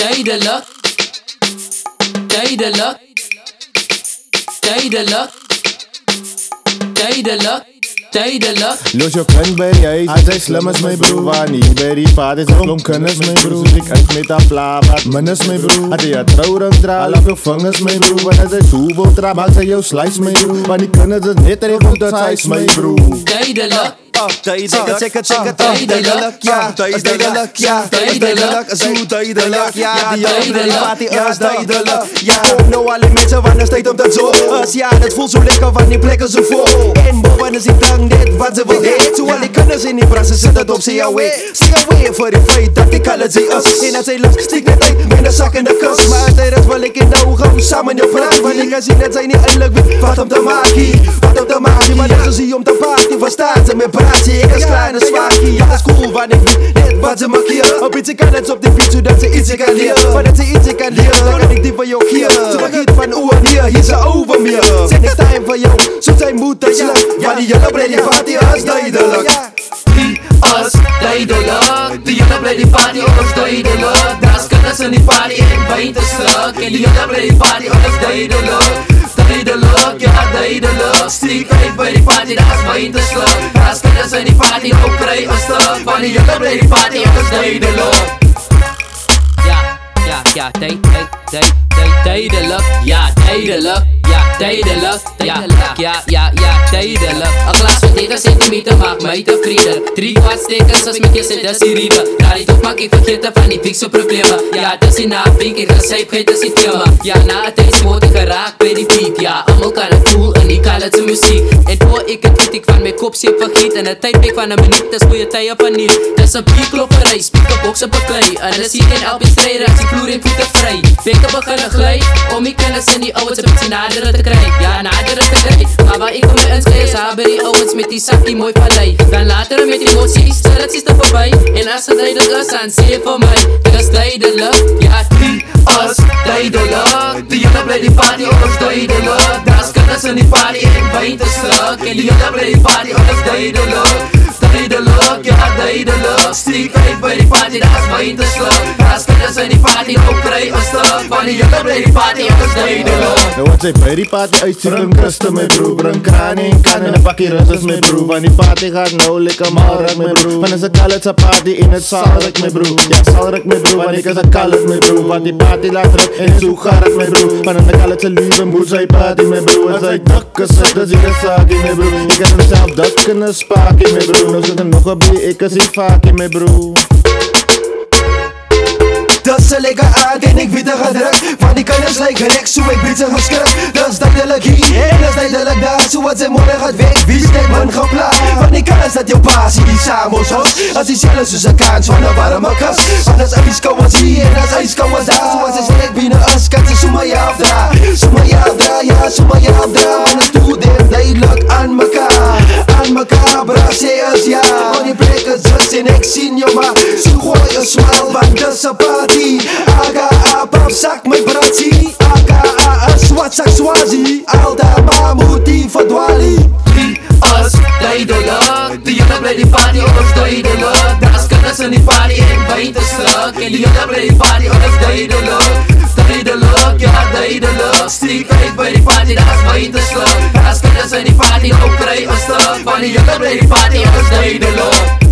tijdelijk, tijdelijk, tijdelijk, tijdelijk, tijdelijk. Los je kan bij die huis, hij zei slim is mijn broer. Waar niet bij die vaat is klomp kennis mijn broer. Dus ik uit met dat plaat, men is mijn broer. Had hij het trouwring draal, af je vingers mijn broer. Want hij zei toe wil trap, maak zij jou slice mijn broer. Want die kunnen het net regelen, dat hij is mijn broer. Tijdelijk, tijdelijk, tijdelijk, ja, tijdelijk, ja, tijdelijk, zo tijdelijk, ja, die hele party is tijdelijk, ja. Nou alle mensen van de tijd om dat zo is, ja, het voelt zo lekker van die plekken zo vol. En boven is die drank net wat ze wil heet. Zo al die kunnen in die brassen zitten op z'n away. Sing away voor die feit dat ik alles zie is. En dat zij lust, stiek net uit met een zak in de kast. Maar uiteindelijk wil ik in de ogen samen je praat. Want ik kan zien dat zij niet eindelijk weet wat om te maken, wat om te maken. Maar dat ze zie om te party, verstaan ze met praat. Ik is klein en zwaakie, ja dat is cool, want ik weet net wat ze markeren. Op iets kan het op de beat, zodat ze iets kan leren. Maar dat ze iets kan leren, dan kan ik die van jou keren. Zodat ik van oer hier, hier ze over meer. Zet ik time van jou, zo zijn moet dat je. Want die jongen blijft die party als duidelijk. die als tijdelijk. Die jongen blijft die party als duidelijk. Daar kunnen ze die party in wijn te stuk. En die jongen blijft die party als duidelijk. Tijdelijk, ja tijdelijk. Stiek uit bij die party, dat is wijn te stuk. Daar kunnen ze die party ook krijgen als stuk. Want die jongen blijft die party als duidelijk. Ja, tijdelijk. Ja, tijdelijk. Ja, tijdelijk. Ja, tijdelijk. Een glas van 30 centimeter maakt mij tevreden. 3 kwart stekens als mijn kist, dat is die rieven. Daar niet op, maak ik vergeten van die fikse problemen. Ja, dat is die napink, ik recijp, geen dat is die thema. Ja, na het ijs word ik geraakt bij die beat. Ja, allemaal kan het cool en ik kan het zijn muziek. En voor ik het weet, ik van mijn kop zit vergiet. En het tijdperk van een minuut, dat is goeie tijden van niet. Dat is een bierklopperij, speakerbox op een klei. En dan zie ik in elke strijder, als die vloer in voeten vrij. Vinken beginnen glij, om ik kennis in die ouwens een beetje naderen te krijgen. Ja, naderen te krijgen. Maar waar ik om me inschrijf, ze hebben die ouwens met die zakkie mooi vallei. Dan later met die emoties, het is er voorbij. En als het tijdelijk is, dan zie je voor mij. Dat is tijdelijk, ja die als tijdelijk. Die jongen blijft die party als duidelijk. Daar kunnen ze die party in wijn te stuk. En die jongen blijft die party als duidelijk. Tijdelijk, ja tijdelijk. Stiek uit bij die party, dat is wijn te stuk. Daar kunnen ze die party ook krijgen als stuk. Want die jongen blijft die party als duidelijk. En wat zij bij die party uitziet, een kusten mijn broer. Breng kraan in kan en een pakje rust is mijn broer. Want die party gaat nou lekker maar ruk mijn broer. Want is een kalletsa party in het zaal ruk mijn broer. Ja, zaal ruk mijn broer, want ik is een kallet mijn broer. Want die party laat ruk en zo gaat het mijn broer. Want in de kalletsa lieve moet zij party mijn broer. En zij dakken zit, dus ik is zaak in mijn broer. Ik heb mezelf dat kunnen spaak in mijn broer. Nou zit er nog een bie, ik is hier vaak in mijn broer. Dat is een lekker aard en ik weet er gedrukt. Van die kennis lijkt gek, zo ik weet ze geschrikt. Dat is duidelijk hier en dat is duidelijk daar. Zoals zij morgen gaat weg, wie steekt man geplaatst. Van die kennis dat jouw passie die samen ons host. Als die zelfs dus een kans van een warme kast. Want dat is ijskou als hier en dat is ijskou als daar. Zoals zij sterk binnen ons, kan ze zomaar je afdra. Zomaar je afdra, ja zomaar je afdra. Want het doet hem duidelijk aan mekaar. Aan mekaar, bra, zij is ja. Want die plekken zus en ik zie je maar. Zo gooi je smal, want dat is een party. Aga apap zak mijn bratsie. Aga swat zak swazi. Alda mamuti verdwali. Die als tijdelijk. Die jongen blijft die party als duidelijk. Daar kunnen ze die party in wijn te stuk. En die jongen blijft die party als duidelijk. Tijdelijk, ja tijdelijk. Stiek uit bij die party, dat is wijn te stuk. Daar kunnen ze die party ook krijgen als stuk. Want die jongen blijft die party als duidelijk.